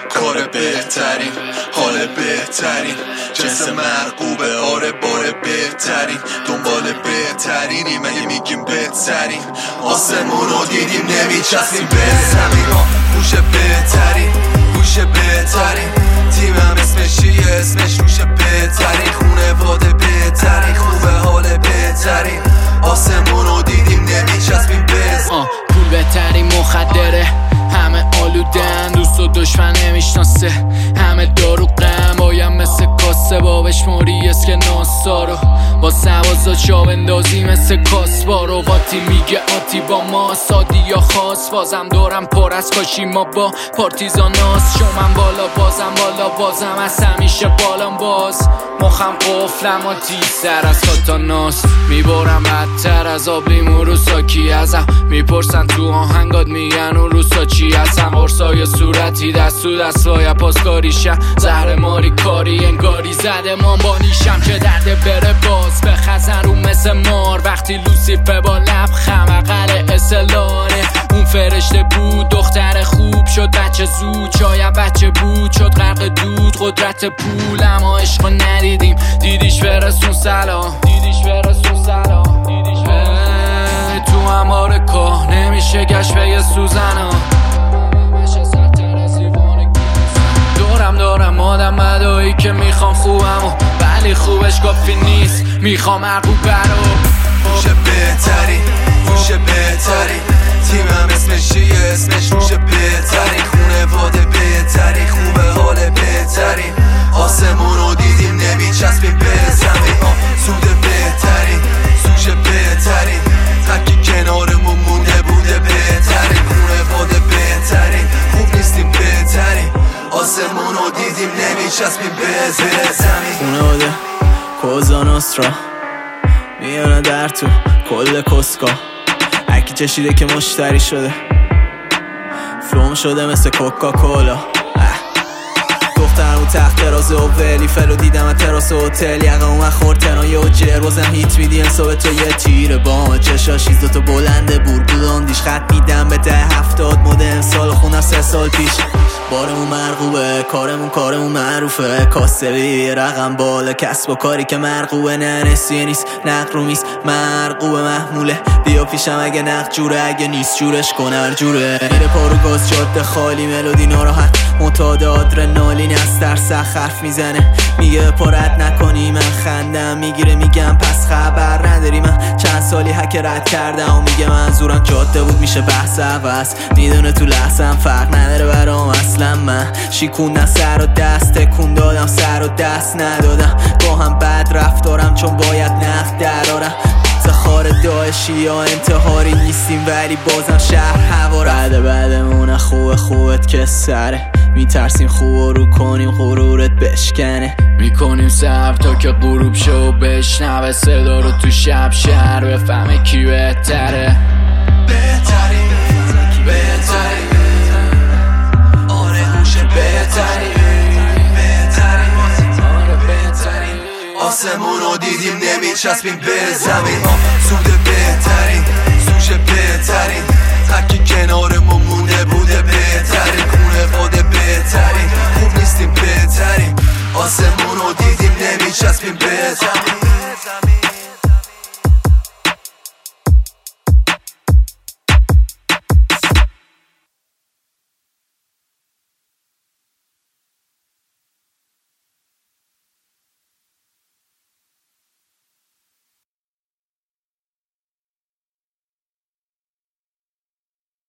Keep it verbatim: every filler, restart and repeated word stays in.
کار بهترین، حال بهترین، جنس مرغوبه، آره بار بهترین، دنبال بهترینیم اگه میگیم بهترین، آسمون رو دیدیم نمیچسبیم به زمین. گوش بهترین، گوش بهترین، تیمم اسمش چیه؟ اسمش روش بهترین، خونواده بهترین، خوبه حال بهترین، آسمون رو دیدیم نمیچسبیم به زمین. پول بهترین مخدره، همه آلودن، دوست و دشمن نمیشناسه، همه دارو غم بایم مثل کاسه با بشماری اسک ناسارو، با سوازا شاب اندازی مثل کاسبارو، قاطی میگه آتی با ما سادی یا خاص، بازم دارم پر از کاشی ما با پارتیزاناس، شومن بالا بازم بالا بازم از همیشه بالام باز، مخم قفلم آتی سر از کاتاناس، میبارم بدتر از آب لیمو رو ساکی ازم، میپرسن تو آهنگات میگن اون روسا چی هستم، قرصای صورتی دست تو دست وای پاسکاریشم، زهر ماری کاری انگاری زده من با نیشم که درد بره باز به خزن رو مثل مار، وقتی لوسیفه با لب خمقل اسلانه، اون فرشته بود دختر خوب شد بچه زود، شاید بچه بود شد غرق دود، قدرت پول اما عشق ندیدیم، دیدیش برسون سلام، دیدیش برسون سلام، دیدیش برسون تو هماره کاه نمیشه گشت به یه سوزنا، دورم دورم آدم بدایی که میخوام خوبمو ولی خوبش کافی نیست، میخوام عقوب برو. گوش بهترین، گوش بهترین، تیمم اسمش چیه؟ اسمش روش بهترین، خونواده بهترین، خوبه حال بهترین، آسمون رو دیدیم نمیچسبیم به زمین. سود بهترین، سوش بهترین، تکی کنارمون مونده بوده بهترین، خونواده بهترین، خوب نیستیم بهترین، آسمون رو دیدیم نمیچسبیم به زمین. خونواده کوزا نوسترا میانه در تو کل کسکا، هرکی چشیده که مشتری شده، فلوم شده مثل کوکاکولا، دخترمو تخت تراس اولی فلو دیدم از تراس هتل، یقه اومد خورد تنای و جر بازم هیت میدی انصاب تو یه تیره بام چشاشیز دوتا بلنده بورگودان دیش خط میدم به ده هفتاد مده امسال خونم سه سال پیش، بارمون مرغوبه کارمون کارمون معروفه، کاسبی رقم بالا کسب و کاری که مرغوبه، نه نسیه نیست نقل رو میست مرغوبه محموله، بیا پیشم اگه نقل جوره اگه نیست جورش کنر جوره، میره پارو گاز جاده خالی ملودی ناراحت متعاد آدرنالین از ترس حرف میزنه، میگه پارت نکنی من خندم میگیره میگم پس خبر نداری من چند سالی حک رد کردم و میگه منظورم جاده بود میشه بحث عوض، میدونه تو لحظم فرق نداره برام اصلا، من شیکوندم سر و دست تکون دادم سر و دست ندادم، با هم بد رفتارم چون باید نقد درارم، زخار داعشی یا انتحاری نیستیم ولی بازم شهر هوا بعد بعدمونه خوب خوبت که سره، میترسیم خوب رو کنیم غرورت بشکنه، میکنیم صبر تا که غروب شو بشنوه صدا رو تو شب شهر بفهمه کی بهتره، بهترین بهترین، آره گوش بهترین بهترین، آره بهترین، آسمون رو دیدیم نمیچسبیم به زمین. سود بهترین، سوش بهترین، تکی کنارمون مونده بوده بهترین، خونواده بهترین، خوب نیستیم بهترین، آسمون رو دیدیم نمیچسبیم به زمین.